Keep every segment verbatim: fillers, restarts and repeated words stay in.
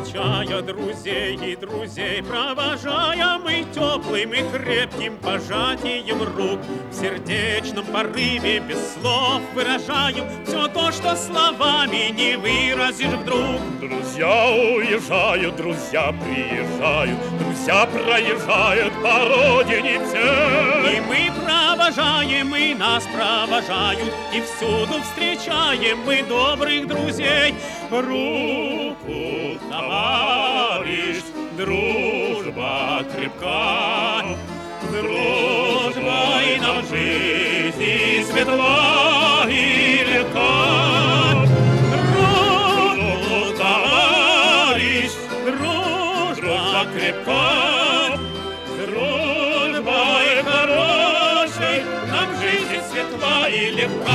встречая друзей и друзей, провожая мы теплым и крепким пожатием рук, в сердечном порыве без слов выражаем все то, что словами не выразишь вдруг. Друзья уезжают, друзья приезжают, друзья проезжают по родине всей. И мы провожаем, и нас провожают, и всюду встречаем мы добрых друзей. Руку, товарищ, дружба крепка, дружбой нам жизнь светла и легка. Руку, товарищ, дружба крепка, дружбой хорошей нам жизнь светла и легка.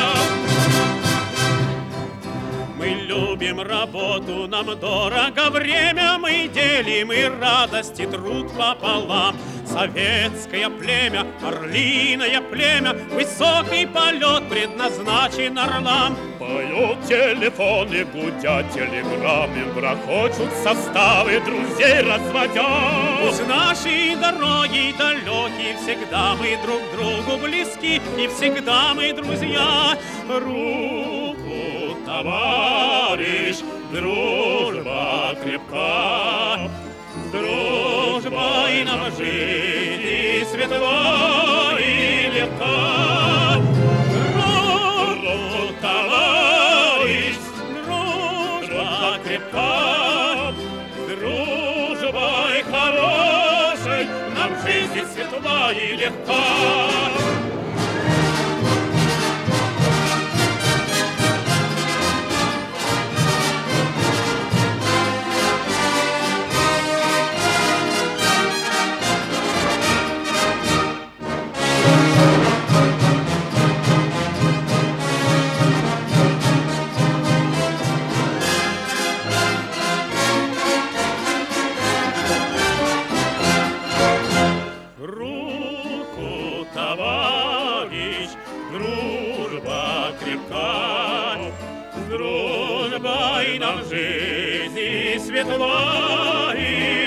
Мы любим работу, нам дорого время, мы делим и радость, и труд пополам. Советское племя, орлиное племя, высокий полет предназначен орлам. Поют телефоны, гудят телеграммы, грохочут составы, друзей разводя. Пусть наши дороги далеки, всегда мы друг другу близки, и всегда мы друзья. Руку, товарищ, дружба крепка, дружбой нам жизнь светла и легка. Руку, товарищ, дружба крепка, дружбой хорошей нам жизнь светла и легка. Руку, товарищ, дружба крепка, с дружбой нам жизнь светла и